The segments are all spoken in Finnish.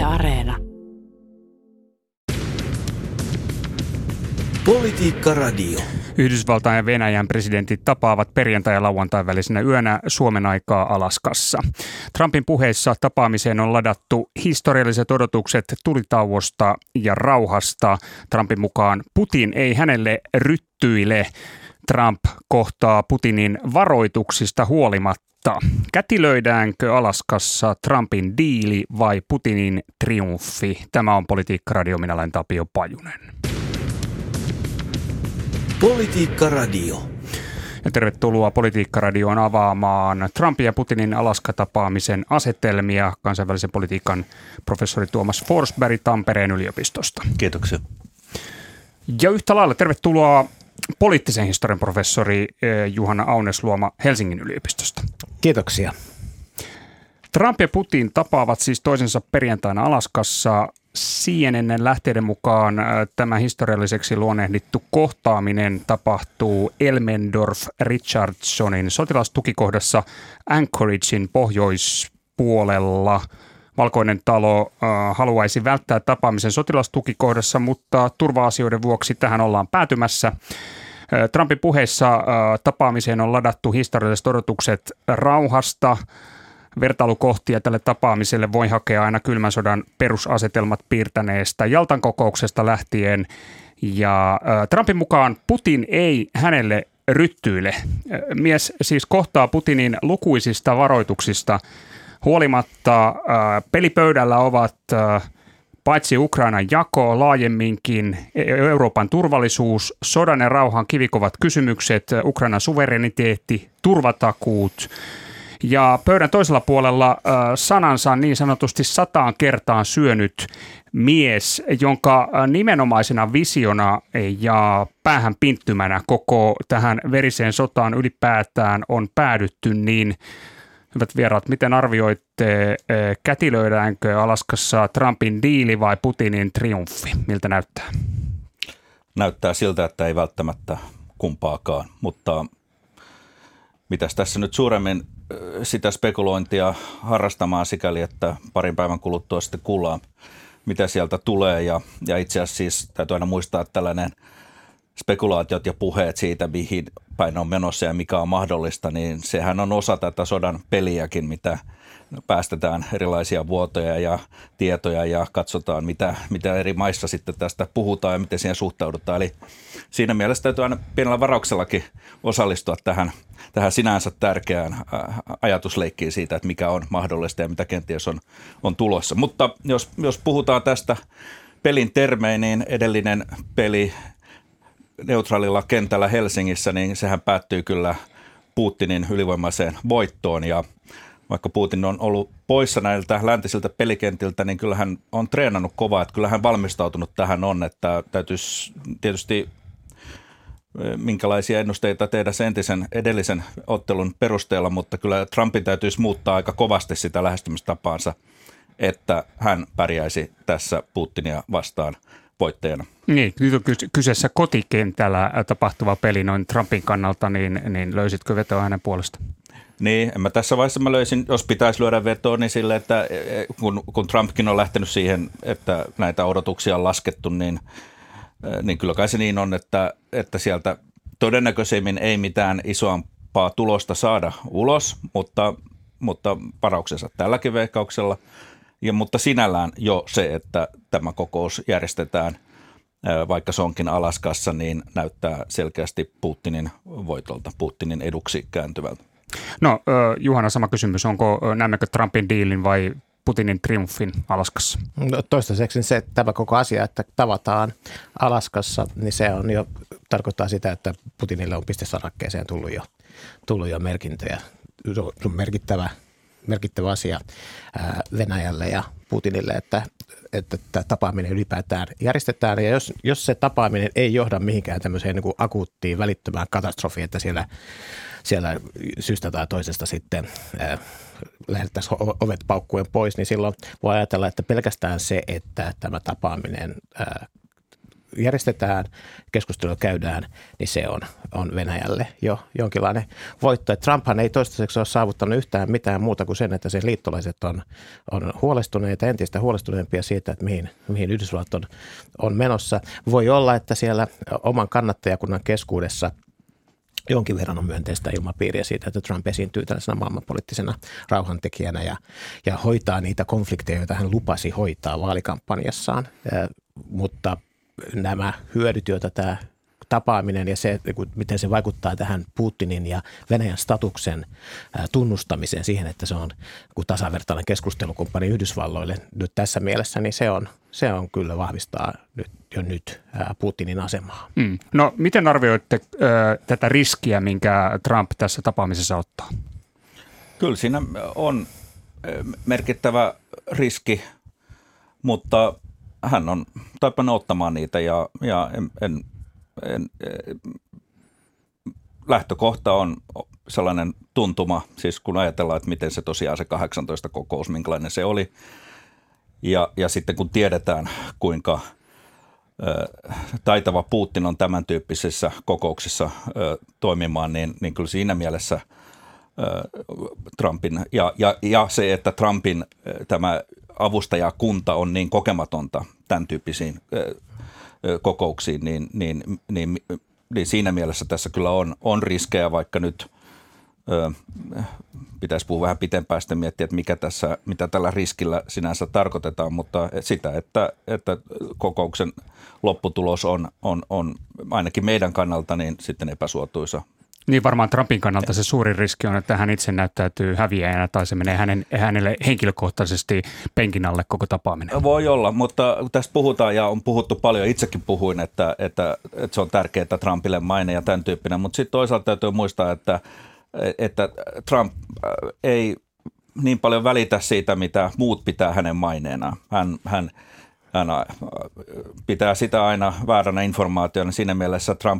Areena. Politiikka Radio. Yhdysvaltain ja Venäjän presidentit tapaavat perjantai- ja lauantain välisenä yönä Suomen aikaa Alaskassa. Trumpin puheissa tapaamiseen on ladattu historialliset odotukset tulitauosta ja rauhasta. Trumpin mukaan Putin ei hänelle ryttyile. Trump kohtaa Putinin varoituksista huolimatta. Kätilöidäänkö Alaskassa Trumpin diili vai Putinin triumfi? Tämä on Politiikka Radio. Minä olen Tapio Pajunen. Politiikka Radio. Ja tervetuloa Politiikka Radioon avaamaan Trumpin ja Putinin Alaska-tapaamisen asetelmia kansainvälisen politiikan professori Tuomas Forsberg Tampereen yliopistosta. Kiitoksia. Ja yhtä lailla tervetuloa poliittisen historian professori Juhana Aunesluoma Helsingin yliopistosta. Kiitoksia. Trump ja Putin tapaavat siis toisensa perjantaina Alaskassa. CNN:n lähteiden mukaan tämä historialliseksi luonnehdittu kohtaaminen tapahtuu Elmendorf-Richardsonin sotilastukikohdassa Anchoragein pohjoispuolella. Valkoinen talo haluaisi välttää tapaamisen sotilastukikohdassa, mutta turva-asioiden vuoksi tähän ollaan päätymässä. Trumpin puheessa tapaamiseen on ladattu historialliset odotukset rauhasta. Vertailukohtia tälle tapaamiselle voi hakea aina kylmän sodan perusasetelmat piirtäneestä Jaltan kokouksesta lähtien. Ja Trumpin mukaan Putin ei hänelle ryttyile. Mies siis kohtaa Putinin lukuisista varoituksista huolimatta. Pelipöydällä ovat paitsi Ukrainan jako, laajemminkin Euroopan turvallisuus, sodan ja rauhan kivikovat kysymykset, Ukrainan suvereniteetti, turvatakuut. Ja pöydän toisella puolella sanansa niin sanotusti 100 kertaan syönyt mies, jonka nimenomaisena visiona ja päähän pinttymänä koko tähän veriseen sotaan ylipäätään on päädytty, niin hyvät vieraat, miten arvioitte, kätilöidäänkö Alaskassa Trumpin diili vai Putinin triumfi? Miltä näyttää? Näyttää siltä, että ei välttämättä kumpaakaan, mutta mitäs tässä nyt suuremmin sitä spekulointia harrastamaan sikäli, että parin päivän kuluttua sitten kuullaan, mitä sieltä tulee. Ja itse asiassa siis täytyy aina muistaa, että tällainen spekulaatiot ja puheet siitä, mihin päin on menossa ja mikä on mahdollista, niin sehän on osa tätä sodan peliäkin, mitä päästetään erilaisia vuotoja ja tietoja ja katsotaan, mitä eri maissa sitten tästä puhutaan ja miten siihen suhtaudutaan. Eli siinä mielessä täytyy aina pienellä varauksellakin osallistua tähän sinänsä tärkeään ajatusleikkiin siitä, että mikä on mahdollista ja mitä kenties on tulossa. Mutta jos puhutaan tästä pelin termein, niin edellinen peli neutraalilla kentällä Helsingissä, niin sehän päättyy kyllä Putinin ylivoimaiseen voittoon. Ja vaikka Putin on ollut poissa näiltä läntisiltä pelikentiltä, niin kyllähän on treenannut kovaa, että kyllähän valmistautunut tähän on, että täytyisi tietysti minkälaisia ennusteita tehdä sen edellisen ottelun perusteella, mutta kyllä Trumpin täytyisi muuttaa aika kovasti sitä lähestymistapaansa, että hän pärjäisi tässä Putinia vastaan voittajana. Niin, nyt on kyseessä kotikentällä tapahtuva peli noin Trumpin kannalta, niin löysitkö vetoa hänen puolestaan? Niin, mä tässä vaiheessa mä löysin, jos pitäisi lyödä vetoa, niin sille, että kun Trumpkin on lähtenyt siihen, että näitä odotuksia on laskettu, niin kyllä kai se niin on, että sieltä todennäköisemmin ei mitään isompaa tulosta saada ulos, mutta varauksensa tälläkin veikkauksella. Mutta sinällään jo se, että tämä kokous järjestetään, vaikka se onkin Alaskassa, niin näyttää selkeästi Putinin voitolta, Putinin eduksi kääntyvältä. No Juhana, sama kysymys. Näemmekö Trumpin diilin vai Putinin triumfin Alaskassa? No, toistaiseksi tämä koko asia, että tavataan Alaskassa, niin se on jo, tarkoittaa sitä, että Putinille on pistesarakkeeseen tullut jo merkintöjä. Se on merkittävä asia Venäjälle ja Putinille, että tapaaminen ylipäätään järjestetään. Ja jos se tapaaminen ei johda mihinkään tämmöiseen niin kuin akuuttiin välittömään katastrofiin, että siellä syystä tai toisesta sitten lähdettäisiin ovet paukkuen pois, niin silloin voi ajatella, että pelkästään se, että tämä tapaaminen järjestetään, keskustelua käydään, niin se on Venäjälle jo jonkinlainen voitto. Et Trumphan ei toistaiseksi ole saavuttanut yhtään mitään muuta kuin sen, että sen liittolaiset on huolestuneita, entistä huolestuneempia siitä, että mihin Yhdysvallat on menossa. Voi olla, että siellä oman kannattajakunnan keskuudessa jonkin verran on myönteistä ilmapiiriä siitä, että Trump esiintyy tällaisena maailmanpoliittisena rauhantekijänä ja hoitaa niitä konflikteja, joita hän lupasi hoitaa vaalikampanjassaan. Mutta nämä hyödyt, joita tämä tapaaminen ja se, miten se vaikuttaa tähän Putinin ja Venäjän statuksen tunnustamiseen siihen, että se on tasavertainen keskustelukumppani Yhdysvalloille nyt tässä mielessä, niin se on kyllä vahvistaa nyt Putinin asemaa. No miten arvioitte tätä riskiä, minkä Trump tässä tapaamisessa ottaa? Kyllä siinä on merkittävä riski, mutta hän on taipunut ottamaan niitä ja lähtökohta on sellainen tuntuma, siis kun ajatellaan, että miten se tosiaan se 18 kokous, minkälainen se oli. Ja sitten kun tiedetään, kuinka taitava Putin on tämän tyyppisissä kokouksissa toimimaan, niin kyllä siinä mielessä Trumpin ja se, että Trumpin tämä avustajakunta on niin kokematonta tämän tyyppisiin kokouksiin, niin siinä mielessä tässä kyllä on riskejä, vaikka nyt pitäisi puhua vähän pitempään sitten miettiä, että mitä tällä riskillä sinänsä tarkoitetaan, mutta sitä, että kokouksen lopputulos on ainakin meidän kannalta niin sitten epäsuotuisa. Niin varmaan Trumpin kannalta se suurin riski on, että hän itse näyttäytyy häviäjänä tai se menee hänelle henkilökohtaisesti penkin alle koko tapaaminen. Voi olla, mutta tästä puhutaan ja on puhuttu paljon. Itsekin puhuin, että se on tärkeää Trumpille maine ja tämän tyyppinen, mutta sitten toisaalta täytyy muistaa, että Trump ei niin paljon välitä siitä, mitä muut pitää hänen maineenaan. Hän pitää sitä aina vääränä informaationa. Siinä mielessä Trump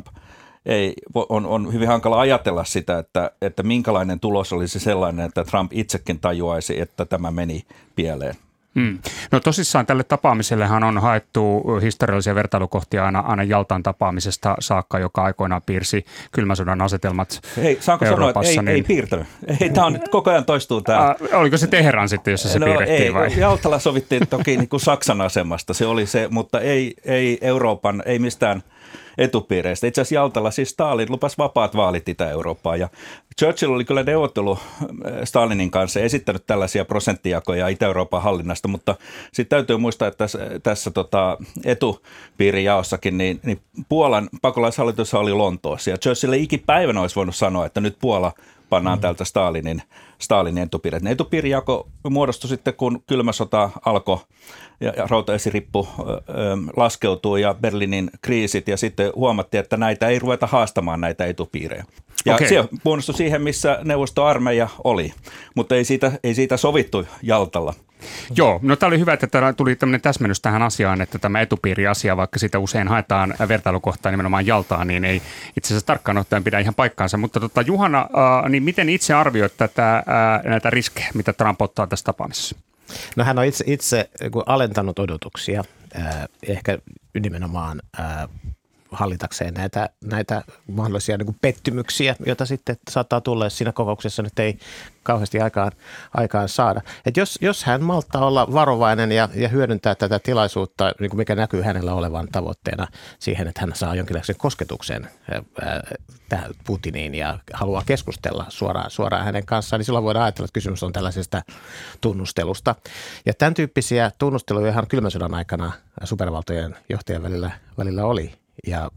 on hyvin hankala ajatella sitä, että minkälainen tulos olisi sellainen, että Trump itsekin tajuaisi, että tämä meni pieleen. No tosissaan tälle tapaamisellehan on haettu historiallisia vertailukohtia aina Jaltan tapaamisesta saakka, joka aikoinaan piirsi kylmän sodan asetelmat saanko Euroopassa. Sanoa, että ei piirtänyt. Tämä on nyt koko ajan toistuu tämä. Oliko se Teheran sitten, jossa se piirrettiin vai? Jaltalla sovittiin toki niin kuin Saksan asemasta, se oli se, mutta ei Euroopan, ei mistään etupiireistä. Itse asiassa Jaltalla siis Stalin lupasi vapaat vaalit Itä-Eurooppaan ja Churchill oli kyllä neuvottelu Stalinin kanssa esittänyt tällaisia prosenttijakoja Itä-Euroopan hallinnasta, mutta sitten täytyy muistaa, että tässä etupiirijaossakin niin Puolan pakolaishallitus oli Lontoossa ja Churchill ei ikipäivänä olisi voinut sanoa, että nyt Puola pannaan täältä Stalinin etupiirit. Etupiirijako muodostui sitten, kun kylmä sota alkoi ja rautaesirippu laskeutui ja Berliinin kriisit ja sitten huomattiin, että näitä ei ruveta haastamaan näitä etupiirejä. Ja se muodostui siihen, missä neuvostoarmeija oli, mutta ei siitä sovittu Jaltalla. Joo, no tämä oli hyvä, että täällä tuli tämmöinen täsmennys tähän asiaan, että tämä etupiiriasia, vaikka sitä usein haetaan vertailukohtaa nimenomaan Jaltaan, niin ei itse asiassa tarkkaan ottaen pidä ihan paikkaansa. Mutta Juhana, niin miten itse arvioit näitä riskejä, mitä Trump ottaa tässä tapaamisessa? No hän on itse alentanut odotuksia, ehkä nimenomaan hallitakseen näitä mahdollisia niin kuin pettymyksiä, joita sitten saattaa tulla, jos siinä kokouksessa nyt ei kauheasti aikaan saada. Et jos hän malttaa olla varovainen ja hyödyntää tätä tilaisuutta, niin kuin mikä näkyy hänellä olevan tavoitteena siihen, että hän saa jonkinlaisen kosketuksen tähän Putiniin ja haluaa keskustella suoraan hänen kanssaan, niin silloin voidaan ajatella, että kysymys on tällaisesta tunnustelusta. Ja tämän tyyppisiä tunnusteluja kylmän sodan aikana supervaltojen johtajien välillä oli. Ja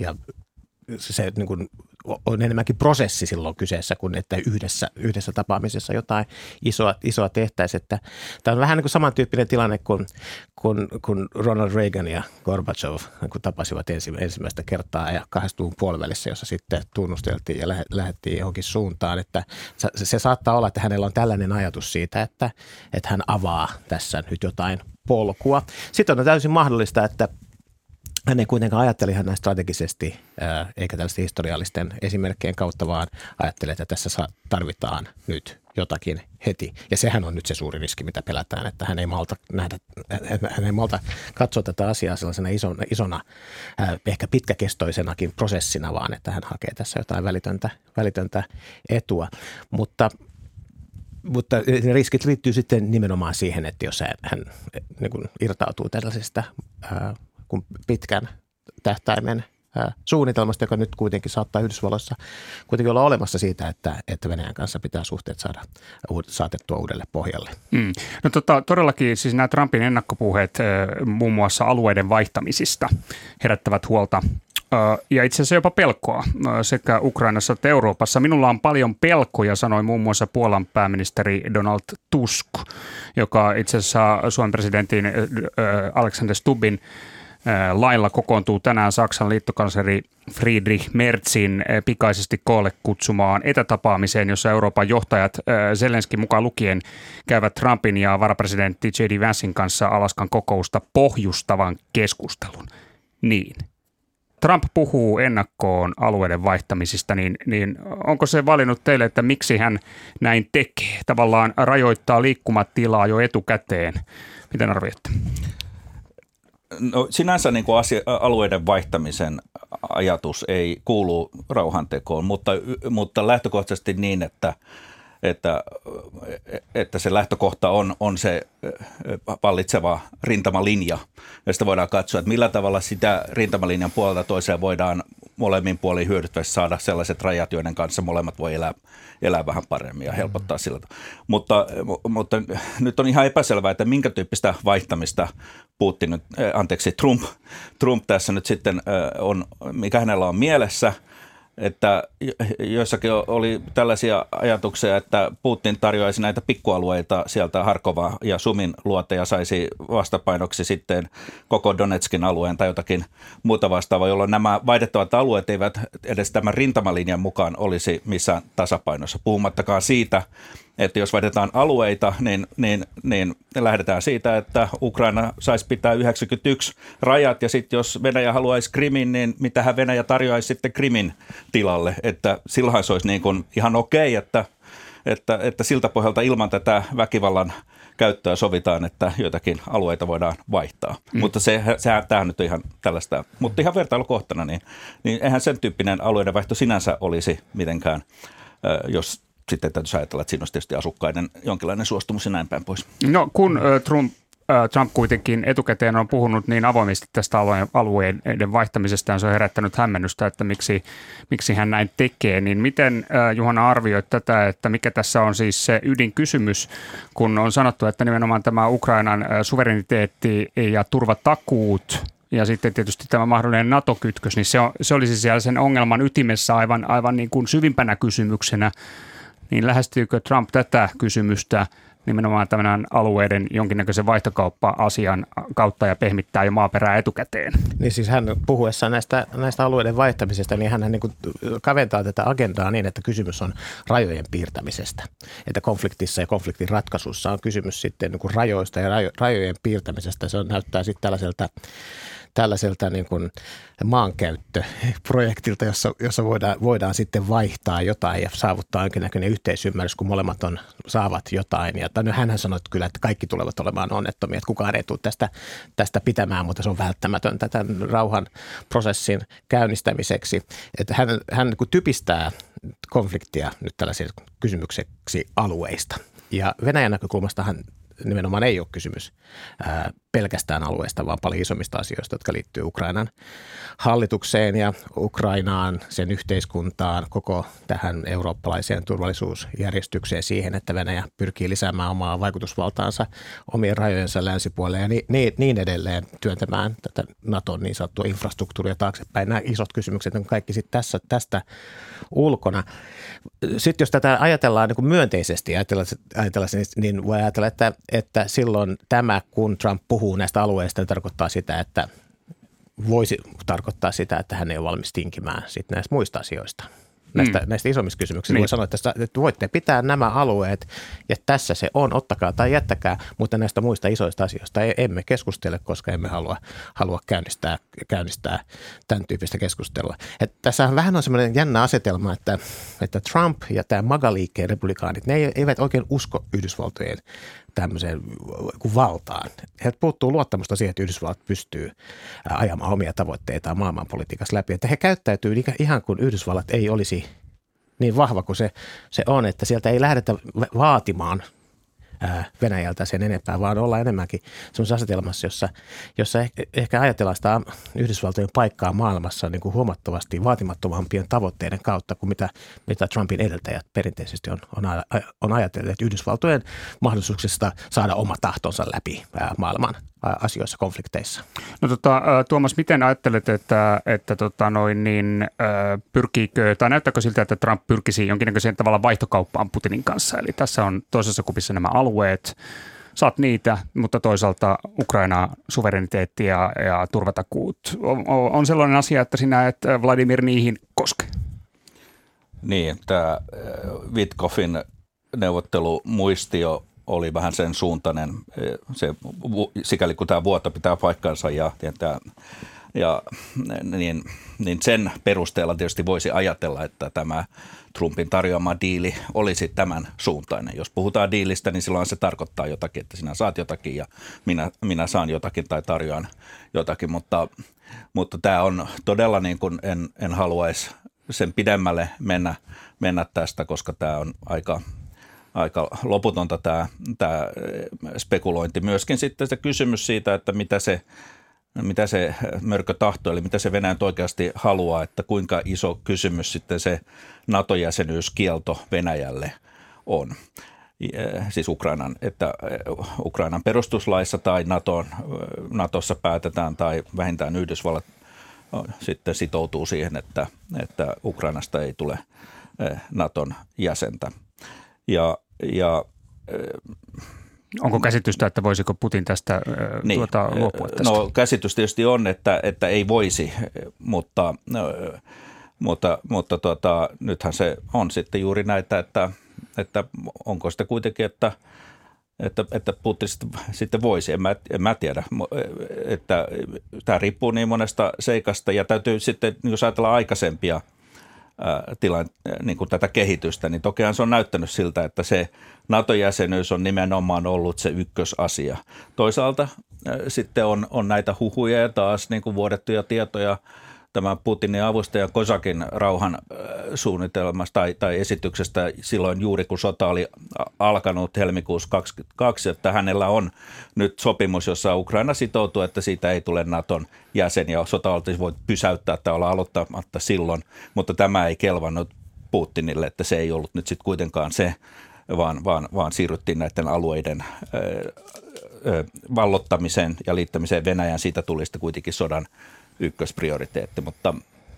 se niin kuin on enemmänkin prosessi silloin kyseessä, kuin että yhdessä tapaamisessa jotain isoa tehtäisiin. Että tämä on vähän niin kuin samantyyppinen tilanne kun Ronald Reagan ja Gorbachev kun tapasivat ensimmäistä kertaa ja 80-luvun puolivälissä, jossa sitten tunnusteltiin ja lähdettiin johonkin suuntaan. Että se saattaa olla, että hänellä on tällainen ajatus siitä, että hän avaa tässä nyt jotain polkua. Sitten on täysin mahdollista, että hän ei kuitenkaan ajatteli hän strategisesti eikä tällaisten historiallisten esimerkkien kautta, vaan ajatteli, että tässä tarvitaan nyt jotakin heti. Ja sehän on nyt se suuri riski, mitä pelätään, että hän ei malta katsoa tätä asiaa sellaisena isona ehkä pitkäkestoisenakin prosessina, vaan että hän hakee tässä jotain välitöntä etua. Mutta ne riskit liittyy sitten nimenomaan siihen, että jos hän niin kuin irtautuu tällaisesta kun pitkän tähtäimen suunnitelmasta, joka nyt kuitenkin saattaa Yhdysvalloissa kuitenkin olla olemassa siitä, että Venäjän kanssa pitää suhteet saada saatettua uudelle pohjalle. No todellakin siis nämä Trumpin ennakkopuheet muun muassa alueiden vaihtamisista herättävät huolta ja itse asiassa jopa pelkoa sekä Ukrainassa että Euroopassa. Minulla on paljon pelkoja, sanoi muun muassa Puolan pääministeri Donald Tusk, joka itse asiassa Suomen presidentin Alexander Stubbin lailla kokoontuu tänään Saksan liittokansleri Friedrich Merzin pikaisesti koolle kutsumaan etätapaamiseen, jossa Euroopan johtajat Zelenskin mukaan lukien käyvät Trumpin ja varapresidentti J.D. Vancein kanssa Alaskan kokousta pohjustavan keskustelun. Niin. Trump puhuu ennakkoon alueiden vaihtamisista, niin onko se valinnut teille, että miksi hän näin tekee? Tavallaan rajoittaa liikkumatilaa jo etukäteen. Miten arvioitte? No, sinänsä niin kuin alueiden vaihtamisen ajatus ei kuulu rauhantekoon, mutta lähtökohtaisesti niin, että se lähtökohta on se vallitseva rintamalinja. Ja sitä voidaan katsoa, että millä tavalla sitä rintamalinjan puolelta toiseen voidaan molemmin puolin hyödyttävästi saada sellaiset rajat, joiden kanssa molemmat voi elää vähän paremmin ja helpottaa sillä. Mutta nyt on ihan epäselvää, että minkä tyyppistä vaihtamista Trump tässä nyt sitten on, mikä hänellä on mielessä. Että joissakin oli tällaisia ajatuksia, että Putin tarjoaisi näitä pikkualueita sieltä Harkova ja Sumin luota ja saisi vastapainoksi sitten koko Donetskin alueen tai jotakin muuta vastaavaa, jolloin nämä vaihdettavat alueet eivät edes tämän rintamalinjan mukaan olisi missään tasapainossa. Puhumattakaan siitä, että jos vaihdetaan alueita, niin lähdetään siitä, että Ukraina saisi pitää 91 rajat ja sitten jos Venäjä haluaisi Krimin, niin mitähän Venäjä tarjoaisi sitten Krimin tilalle, että silloin se olisi niin kuin ihan okei, että siltä pohjalta ilman tätä väkivallan käyttöä sovitaan, että joitakin alueita voidaan vaihtaa. Mutta tämähän nyt on ihan tällaista, mutta ihan vertailukohtana, niin eihän sen tyyppinen alueiden vaihto sinänsä olisi mitenkään, jos sitten täytyy ajatella, että siinä olisi tietysti asukkaiden jonkinlainen suostumus ja näin päin pois. No kun Trump kuitenkin etukäteen on puhunut niin avoimesti tästä alueiden vaihtamisesta ja se on herättänyt hämmennystä, että miksi hän näin tekee, niin miten Juhana arvioit tätä, että mikä tässä on siis se ydinkysymys, kun on sanottu, että nimenomaan tämä Ukrainan suvereniteetti ja turvatakuut ja sitten tietysti tämä mahdollinen NATO-kytkös, niin se olisi siellä sen ongelman ytimessä aivan niin kuin syvimpänä kysymyksenä. Niin lähestyykö Trump tätä kysymystä nimenomaan tämän alueiden jonkinnäköisen vaihtokauppa-asian kautta ja pehmittää jo maaperää etukäteen? Niin siis hän puhuessaan näistä alueiden vaihtamisesta, niin hän niin kuin kaventaa tätä agendaa niin, että kysymys on rajojen piirtämisestä. Että konfliktissa ja konfliktin ratkaisussa on kysymys sitten niin kuin rajoista ja rajojen piirtämisestä. Se näyttää sitten tällaiselta niin kuin maankäyttöprojektilta, jossa voidaan sitten vaihtaa jotain ja saavuttaa jonkinnäköinen yhteisymmärrys, kun molemmat saavat jotain. Ja hänhän sanoi että kyllä, että kaikki tulevat olemaan onnettomia, että kukaan ei tule tästä pitämään, mutta se on välttämätöntä tämän rauhanprosessin käynnistämiseksi. Että hän niin kuin typistää konfliktia nyt tällaiseksi kysymykseksi alueista. Ja Venäjän näkökulmastahan nimenomaan ei ole kysymys pelkästään alueesta, vaan paljon isommista asioista, jotka liittyy Ukrainan hallitukseen ja Ukrainaan, sen yhteiskuntaan, koko tähän eurooppalaiseen turvallisuusjärjestykseen siihen, että Venäjä pyrkii lisäämään omaa vaikutusvaltaansa omien rajojensa länsipuolelle ja niin edelleen työntämään tätä Naton niin sanottua infrastruktuuria taaksepäin. Nämä isot kysymykset on kaikki sitten tästä ulkona. Sitten jos tätä ajatellaan niin kuin myönteisesti, niin voi ajatella, että silloin tämä, kun Trump puhuu näistä alueista, niin tarkoittaa sitä, että voisi tarkoittaa sitä, että hän ei ole valmis tinkimään sitten näistä muista asioista. näistä isommista kysymyksistä. Voi sanoa, että voitte pitää nämä alueet ja tässä se on, ottakaa tai jättäkää, mutta näistä muista isoista asioista emme keskustele, koska emme halua käynnistää tämän tyyppistä keskustelua. Tässä vähän on semmoinen jännä asetelma, että Trump ja tämä MAGA-liikkeen republikaanit, ne eivät oikein usko Yhdysvaltojen tämmöiseen valtaan. Heiltä puuttuu luottamusta siihen, että Yhdysvallat pystyy ajamaan omia tavoitteitaan maailmanpolitiikassa läpi. Että he käyttäytyy ihan kuin Yhdysvallat ei olisi niin vahva kuin se on, että sieltä ei lähdetä vaatimaan Venäjältä sen enempää, vaan ollaan enemmänkin semmoisessa asetelmassa, jossa ehkä ajatellaan sitä Yhdysvaltojen paikkaa maailmassa niin kuin huomattavasti vaatimattomampien tavoitteiden kautta kuin mitä Trumpin edeltäjät perinteisesti on ajatellut, että Yhdysvaltojen mahdollisuuksista saada oma tahtonsa läpi maailman asioissa, konflikteissa. No Tuomas, miten ajattelet, että pyrkiikö, tai näyttääkö siltä, että Trump pyrkisi jonkinnäköiseen tavalla vaihtokauppaan Putinin kanssa? Eli tässä on toisessa kupissa nämä alueet, saat niitä, mutta toisaalta Ukraina suvereniteetti ja turvatakuut. On sellainen asia, että sinä et Vladimir niihin koske. Niin, tämä Witkoffin neuvottelumuistio oli vähän sen suuntainen, sikäli kun tämä vuoto pitää paikkansa niin sen perusteella tietysti voisi ajatella, että tämä Trumpin tarjoama diili olisi tämän suuntainen. Jos puhutaan diilistä, niin silloin se tarkoittaa jotakin, että sinä saat jotakin ja minä saan jotakin tai tarjoan jotakin, mutta tämä on todella niin kuin en haluaisi sen pidemmälle mennä tästä, koska tämä on aika loputonta tämä spekulointi. Myöskin sitten se kysymys siitä, että mitä se mörkö tahtoo, eli mitä se Venäjä oikeasti haluaa, että kuinka iso kysymys sitten se NATO-jäsenyyskielto Venäjälle on. Siis Ukrainan perustuslaissa tai NATOssa päätetään tai vähintään Yhdysvallat sitten sitoutuu siihen, että Ukrainasta ei tule NATOn jäsentä. Onko käsitystä, että voisiko Putin tästä luopua tästä? No käsitys tietysti on, että ei voisi, mutta nythän se on sitten juuri näitä, että onko sitä kuitenkin, että Putin sitten voisi, en mä tiedä, että tämä riippuu niin monesta seikasta ja täytyy sitten, jos ajatellaan aikaisempia niin kuin tätä kehitystä, niin tokihan se on näyttänyt siltä, että se NATO-jäsenyys on nimenomaan ollut se ykkösasia. Toisaalta sitten on näitä huhuja ja taas niin kuin vuodettuja tietoja tämän Putinin avustajan Kozakin rauhan suunnitelmasta tai esityksestä silloin juuri kun sota oli alkanut helmikuussa 2022, että hänellä on nyt sopimus, jossa Ukraina sitoutuu, että siitä ei tule NATOn jäsen ja sota oltaisiin voitu pysäyttää tai olla aloittamatta silloin, mutta tämä ei kelvannut Putinille, että se ei ollut nyt sitten kuitenkaan se, vaan siirryttiin näiden alueiden vallottamiseen ja liittämiseen Venäjään. Siitä tuli sitten kuitenkin sodan ykkösprioriteetti, mutta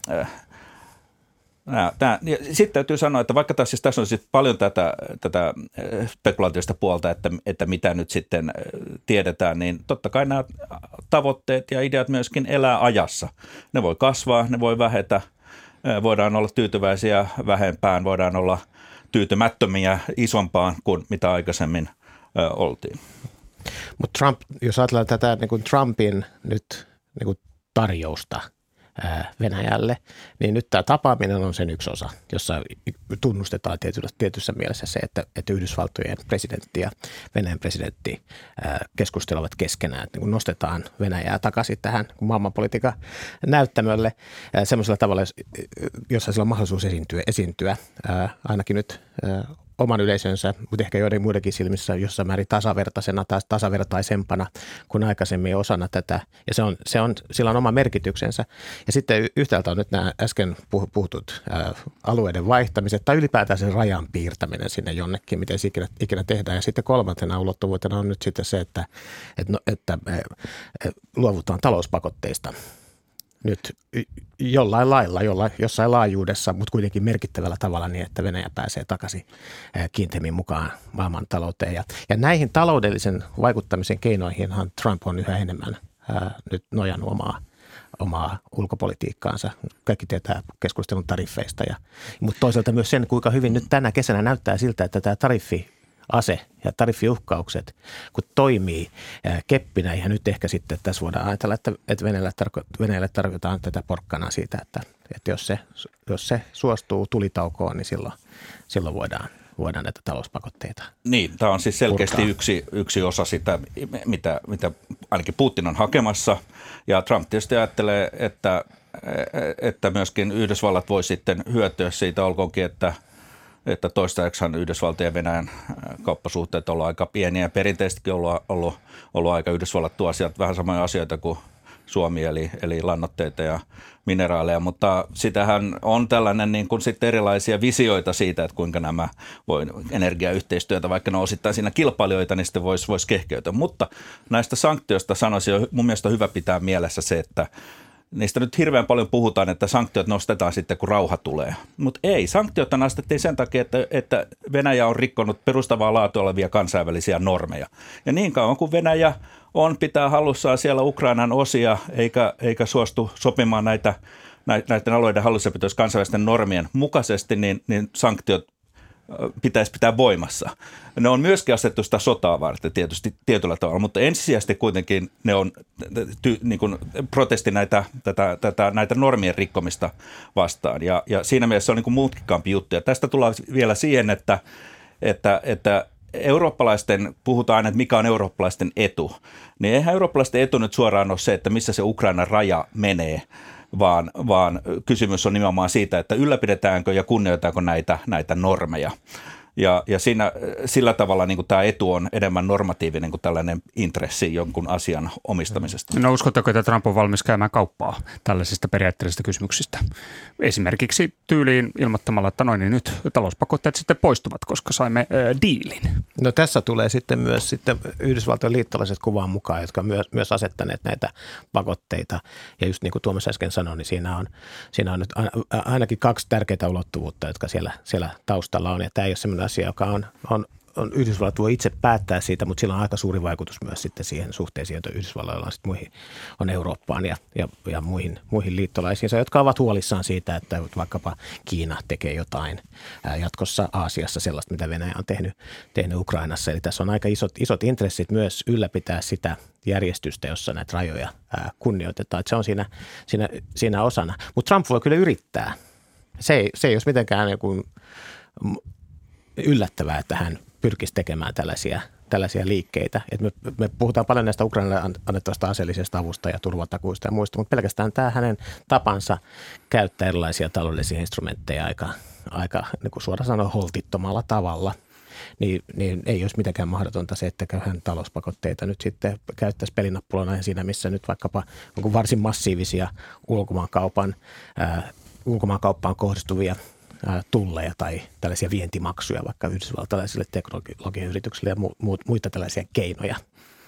sitten täytyy sanoa, että vaikka tässä on sitten paljon tätä spekulaatioista puolta, että mitä nyt sitten tiedetään, niin totta kai nämä tavoitteet ja ideat myöskin elää ajassa. Ne voi kasvaa, ne voi vähetä, voidaan olla tyytyväisiä vähempään, voidaan olla tyytymättömiä isompaan kuin mitä aikaisemmin oltiin. Mutta Trump, jos ajatellaan tätä niin kuin Trumpin nyt niin kuin tarjousta Venäjälle, niin nyt tämä tapaaminen on sen yksi osa, jossa tunnustetaan tietyssä mielessä se, että Yhdysvaltojen presidentti ja Venäjän presidentti keskustelevat keskenään, että niin nostetaan Venäjää takaisin tähän maailmanpolitiikan näyttämölle semmoisella tavalla, jossa sillä on mahdollisuus esiintyä ainakin nyt oman yleisönsä, mutta ehkä joiden muidenkin silmissä jossain määrin tasavertaisena tai tasavertaisempana kuin aikaisemmin osana tätä. Ja sillä on oma merkityksensä. Ja sitten yhtäältä on nyt nämä äsken puhutut alueiden vaihtamiset tai ylipäätään sen rajan piirtäminen sinne jonnekin, miten se ikinä tehdään. Ja sitten kolmantena ulottuvuutena on nyt sitten se, että luovutaan talouspakotteista. Nyt jollain lailla, jossain laajuudessa, mutta kuitenkin merkittävällä tavalla niin, että Venäjä pääsee takaisin kiinteämmin mukaan maailman talouteen. Ja näihin taloudellisen vaikuttamisen keinoihinhan Trump on yhä enemmän nyt nojannut omaa ulkopolitiikkaansa. Kaikki tietää keskustelun tariffeista, mutta toisaalta myös sen, kuinka hyvin nyt tänä kesänä näyttää siltä, että tämä tariffiase ja tariffiuhkaukset, kun toimii keppinä, ihan nyt ehkä sitten tässä voidaan ajatella, että Venäjälle tarkoitetaan tätä porkkanaa siitä, että jos se suostuu tulitaukoon, niin silloin voidaan näitä talouspakotteita. Niin, tämä on siis selkeästi yksi osa sitä, mitä ainakin Putin on hakemassa. Ja Trump tietysti ajattelee, että myöskin Yhdysvallat voi sitten hyötyä siitä, olkoonkin, että toistaiseksihan Yhdysvaltojen ja Venäjän kauppasuhteet on ollut aika pieniä ja perinteisestikin ollut aika Yhdysvallat asiat, vähän samoja asioita kuin Suomi, eli lannoitteita ja mineraaleja, mutta sitähän on tällainen niin kuin sitten erilaisia visioita siitä, että kuinka nämä energiayhteistyötä, vaikka ne on osittain siinä kilpailijoita, niin sitten voisi kehkeytyä. Mutta näistä sanktioista sanoisin, mun mielestä on hyvä pitää mielessä se, että niistä nyt hirveän paljon puhutaan, että sanktiot nostetaan sitten, kun rauha tulee. Mutta ei, sanktiota nostettiin sen takia, että Venäjä on rikkonut perustavaa laatua olevia kansainvälisiä normeja. Ja niin kauan kuin Venäjä pitää hallussaan siellä Ukrainan osia, eikä suostu sopimaan näiden alueiden hallussapitois kansainvälisten normien mukaisesti, niin sanktiot pitäisi pitää voimassa. Ne on myöskin asettu sitä sotaa varten tietysti tietyllä tavalla, mutta ensisijaisesti kuitenkin ne on niin kuin protesti näitä normien rikkomista vastaan. Ja siinä mielessä se on niin kuin mutkikkaampi juttu. Ja tästä tullaan vielä siihen, että eurooppalaisten, puhutaan aina, että mikä on eurooppalaisten etu, niin eihän eurooppalaisten etu nyt suoraan ole se, että missä se Ukrainan raja menee, vaan kysymys on nimenomaan siitä, että ylläpidetäänkö ja kunnioitetaanko näitä normeja. Ja sillä tavalla niin kuin tämä etu on enemmän normatiivinen kuin tällainen intressi jonkun asian omistamisesta. No uskotteko, että Trump on valmis käymään kauppaa tällaisista periaatteellisista kysymyksistä? Esimerkiksi tyyliin ilmoittamalla, että noin niin nyt talouspakotteet sitten poistuvat, koska saimme diilin. No tässä tulee sitten myös Yhdysvaltojen liittolaiset kuvaan mukaan, jotka on myös asettaneet näitä pakotteita. Ja just niin kuin Tuomas äsken sanoi, niin siinä on nyt ainakin kaksi tärkeää ulottuvuutta, jotka siellä taustalla on. Ja tämä ei ole sellainen asia, joka on Yhdysvallat voi itse päättää siitä, mutta sillä on aika suuri vaikutus myös sitten siihen suhteisiin, joita Yhdysvalloilla on sitten on Eurooppaan ja muihin liittolaisiinsa, jotka ovat huolissaan siitä, että vaikkapa Kiina tekee jotain jatkossa Aasiassa sellaista, mitä Venäjä on tehnyt Ukrainassa. Eli tässä on aika isot intressit myös ylläpitää sitä järjestystä, jossa näitä rajoja kunnioitetaan. Että se on siinä osana. Mutta Trump voi kyllä yrittää. Se ei olisi mitenkään joku yllättävää, että hän pyrkisi tekemään tällaisia liikkeitä. Et me puhutaan paljon näistä Ukrainalle annettavasta aseellisesta avusta ja turvatakuista ja muista, mutta pelkästään tämä hänen tapansa käyttää erilaisia taloudellisia instrumentteja aika niin kuin suoraan sanoen holtittomalla tavalla, niin ei olisi mitenkään mahdotonta se, että hän talouspakotteita nyt sitten käyttäisi pelinappulana siinä, missä nyt vaikkapa on varsin massiivisia ulkomaankauppaan kohdistuvia tulleja tai tällaisia vientimaksuja vaikka yhdysvaltalaisille teknologiayrityksille ja muita tällaisia keinoja.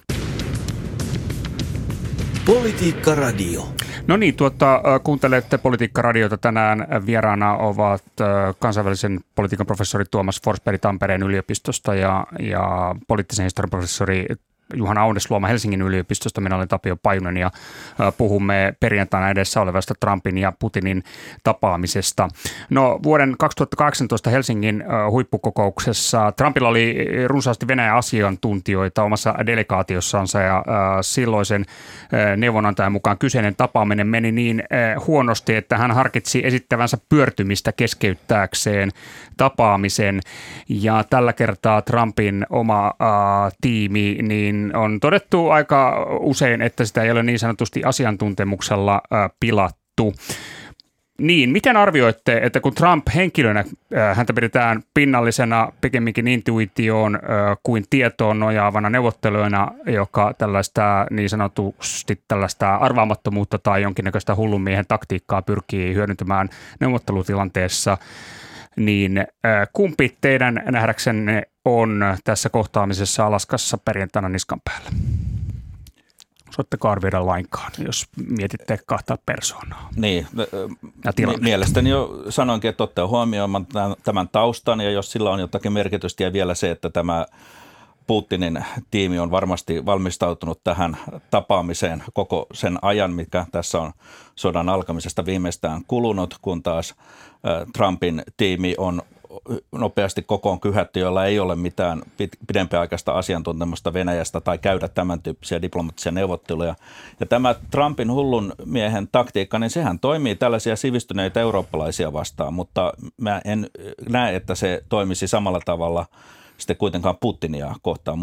Politiikka Radio. No niin, kuuntelette Politiikka Radiota. Tänään vieraana ovat kansainvälisen politiikan professori Tuomas Forsberg Tampereen yliopistosta ja poliittisen historian professori Juhana Aunesluoma Helsingin yliopistosta. Minä olen Tapio Pajunen ja puhumme perjantaina edessä olevasta Trumpin ja Putinin tapaamisesta. No vuoden 2018 Helsingin huippukokouksessa Trumpilla oli runsaasti Venäjän asiantuntijoita omassa delegaatiossansa ja silloisen neuvonantajan mukaan kyseinen tapaaminen meni niin huonosti, että hän harkitsi esittävänsä pyörtymistä keskeyttääkseen tapaamisen ja tällä kertaa Trumpin oma tiimi niin on todettu aika usein, että sitä ei ole niin sanotusti asiantuntemuksella pilattu. Niin, miten arvioitte, että kun Trump henkilönä, häntä pidetään pinnallisena pikemminkin intuitioon kuin tietoon nojaavana neuvottelijana, joka tällaista niin sanotusti tällaista arvaamattomuutta tai jonkinnäköistä hullun miehen taktiikkaa pyrkii hyödyntämään neuvottelutilanteessa, niin kumpi teidän nähdäksenne on tässä kohtaamisessa Alaskassa perjantaina niskan päällä? Osaatteko arvioida lainkaan, jos mietitte kahta persoonaa? Niin, mielestäni jo sanoinkin, että ottaa huomioon tämän taustan ja jos sillä on jotakin merkitystä ja vielä se, että tämä Putinin tiimi on varmasti valmistautunut tähän tapaamiseen koko sen ajan, mikä tässä on sodan alkamisesta viimeistään kulunut, kun taas Trumpin tiimi on nopeasti kokoon kyhätty, jolla ei ole mitään pidempiaikaista asiantuntemusta Venäjästä tai käydä tämän tyyppisiä diplomaattisia neuvotteluja. Ja tämä Trumpin hullun miehen taktiikka, niin sehän toimii tällaisia sivistyneitä eurooppalaisia vastaan, mutta mä en näe, että se toimisi samalla tavalla sitten kuitenkaan Putinia kohtaan,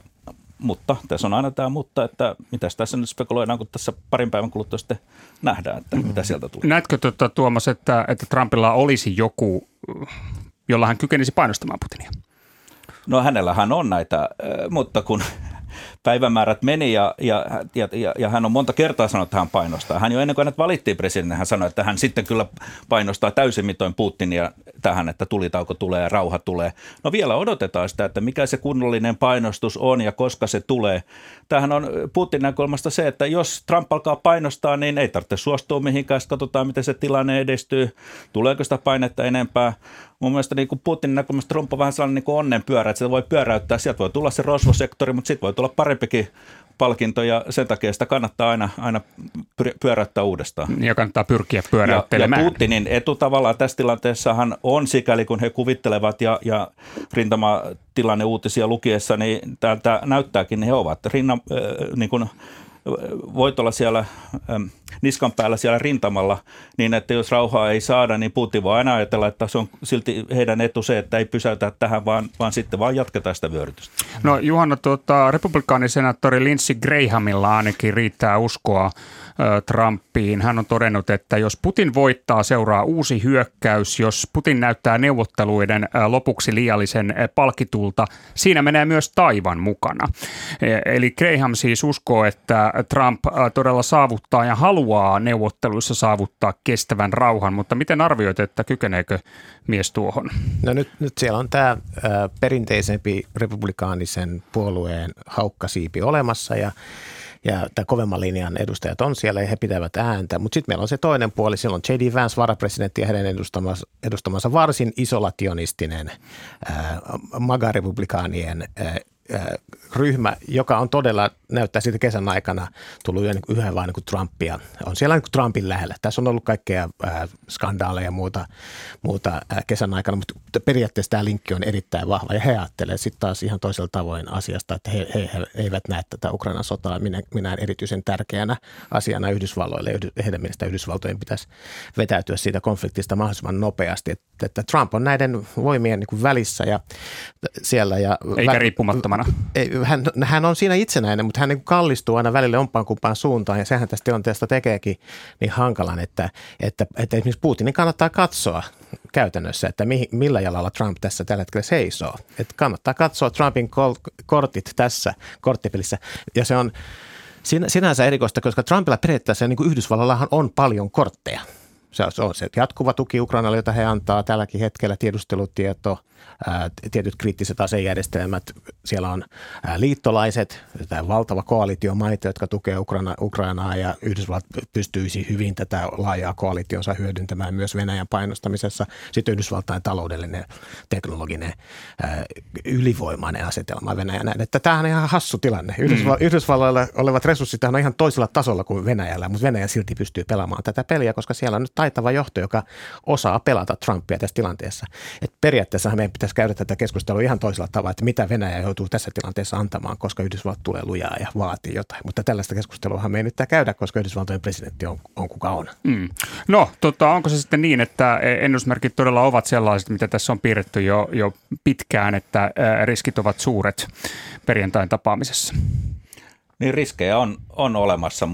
mutta tässä on aina tämä mutta, että mitäs tässä nyt spekuloidaan, kun tässä parin päivän kuluttua sitten nähdään, että mitä sieltä tulee. Näetkö Tuomas, että Trumpilla olisi joku, jolla hän kykenisi painostamaan Putinia? No hänellähän on näitä, mutta kun päivämäärät meni ja hän on monta kertaa sanonut, että hän painostaa. Hän jo ennen kuin hänet valittiin presidentin, hän sanoi, että hän sitten kyllä painostaa täysimitoin Putinia tähän, että tulitauko tulee ja rauha tulee. No vielä odotetaan sitä, että mikä se kunnollinen painostus on ja koska se tulee. Tämähän on Putinin näkökulmasta se, että jos Trump alkaa painostaa, niin ei tarvitse suostua mihinkään. Katsotaan, miten se tilanne edistyy. Tuleeko sitä painetta enempää? Mun mielestä niin kuin Putinin näkökulmasta Trump on vähän sellainen niin kuin onnenpyörä, että sitä voi pyöräyttää. Sieltä voi tulla se rosvosektori, mutta sitten voi tulla parempikin palkinto ja sen takia sitä kannattaa aina pyöräyttää uudestaan. Ja kannattaa pyrkiä pyöräyttelemään. Ja Putinin etu tavallaan tässä tilanteessahan on sikäli, kun he kuvittelevat ja rintamatilanne uutisia lukiessa, niin täältä näyttääkin, niin he ovat niin kuin voit olla siellä niskan päällä siellä rintamalla niin, että jos rauhaa ei saada, niin Putin voi aina ajatella, että se on silti heidän etu se, että ei pysäytä tähän, vaan sitten vaan jatketaan sitä vyörytystä. No Juhana, republikaanisenaattori Lindsey Grahamilla ainakin riittää uskoa Trumpiin. Hän on todennut, että jos Putin voittaa, seuraa uusi hyökkäys. Jos Putin näyttää neuvotteluiden lopuksi liiallisen palkitulta, siinä menee myös Taiwan mukana. Eli Graham siis uskoo, että Trump todella saavuttaa ja haluaa neuvotteluissa saavuttaa kestävän rauhan, mutta miten arvioit, että kykeneekö mies tuohon? No nyt siellä on tämä perinteisempi republikaanisen puolueen haukkasiipi olemassa ja tämä kovemman linjan edustajat on siellä ja he pitävät ääntä, mutta sitten meillä on se toinen puoli, siellä on J.D. Vance, varapresidentti ja hänen edustamansa varsin isolationistinen MAGA-republikaanien ryhmä, joka on todella, näyttää siitä kesän aikana tullut yhä vaan niin kuin Trumpia. On siellä niin kuin Trumpin lähellä. Tässä on ollut kaikkea skandaaleja ja muuta kesän aikana, mutta periaatteessa tämä linkki on erittäin vahva ja he ajattelevat sitten taas ihan toisella tavoin asiasta, että he eivät näe tätä Ukrainan sotaa minään erityisen tärkeänä asiana Yhdysvalloille. Heidän mielestä Yhdysvaltojen pitäisi vetäytyä siitä konfliktista mahdollisimman nopeasti, että Trump on näiden voimien niin kuin välissä ja siellä. Eikä riippumattomana. Hän on siinä itsenäinen, mutta hän niin kallistuu aina välille ompaan kumpaan suuntaan ja sehän tästä tilanteesta tekeekin niin hankalan, että esimerkiksi Putinin kannattaa katsoa käytännössä, että millä jalalla Trump tässä tällä hetkellä seisoo. Että kannattaa katsoa Trumpin kortit tässä korttipelissä ja se on sinänsä erikoista, koska Trumpilla periaatteessa niin kuin Yhdysvallallahan on paljon kortteja. Se on se jatkuva tuki Ukrainalle, jota he antaa tälläkin hetkellä, tiedustelutieto, tietyt kriittiset asejärjestelmät. Siellä on liittolaiset, tämä valtava koalitio maita, jotka tukee Ukrainaa ja Yhdysvallat pystyisi hyvin tätä laajaa koalitionsa hyödyntämään myös Venäjän painostamisessa. Sitten Yhdysvaltain taloudellinen, teknologinen, ylivoimainen asetelma Venäjän näin. Että tämähän on ihan hassu tilanne. Yhdysvalloilla olevat resurssit on ihan toisella tasolla kuin Venäjällä, mutta Venäjä silti pystyy pelaamaan tätä peliä, koska siellä on nyt taitava johto, joka osaa pelata Trumpia tässä tilanteessa. Et periaatteessa meidän pitäisi käydä tätä keskustelua ihan toisella tavalla, että mitä Venäjä joutuu tässä tilanteessa antamaan, koska Yhdysvallat tulee lujaa ja vaatii jotain. Mutta tällaista keskustelua me ei nyt käydä, koska Yhdysvaltojen presidentti on kuka on. No, onko se sitten niin, että ennusmerkit todella ovat sellaiset, mitä tässä on piirretty jo pitkään, että riskit ovat suuret perjantain tapaamisessa? Niin riskejä on olemassa,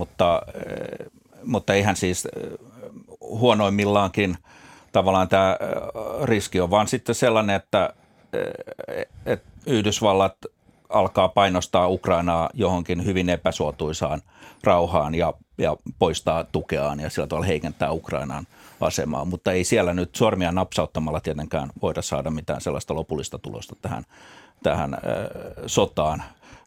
mutta eihän siis huonoimmillaankin tavallaan tämä riski on vaan sitten sellainen, että Yhdysvallat alkaa painostaa Ukrainaa johonkin hyvin epäsuotuisaan rauhaan ja poistaa tukeaan ja sillä tavalla heikentää Ukrainan asemaa, mutta ei siellä nyt sormia napsauttamalla tietenkään voida saada mitään sellaista lopullista tulosta tähän sotaan.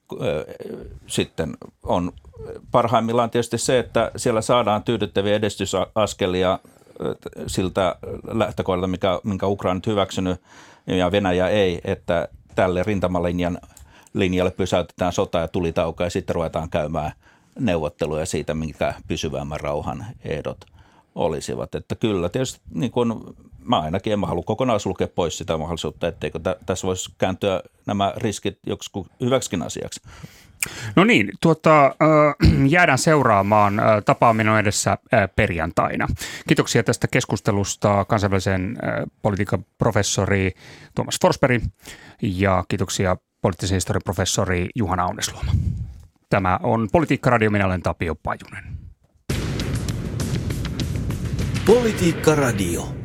Sitten on parhaimmillaan tietysti se, että siellä saadaan tyydyttäviä edistysaskelia siltä lähtökohdalta, minkä Ukraina on hyväksynyt ja Venäjä ei, että tälle rintamalinjan linjalle, pysäytetään sota ja tulitauko ja sitten ruvetaan käymään neuvotteluja siitä, minkä pysyvämmän rauhan ehdot olisivat. Että kyllä tietysti niin kun mä ainakin en halua kokonaan sulkea pois sitä mahdollisuutta, etteikö tässä voisi kääntyä nämä riskit joksikin hyväksikin asiaksi. No niin, jäädään seuraamaan. Tapaaminen on edessä perjantaina. Kiitoksia tästä keskustelusta kansainvälisen politiikan professori Tuomas Forsberg ja kiitoksia poliittisen historian professori Juhana Aunesluoma. Tämä on Politiikka-radio, minä olen Tapio Pajunen. Politiikka-radio.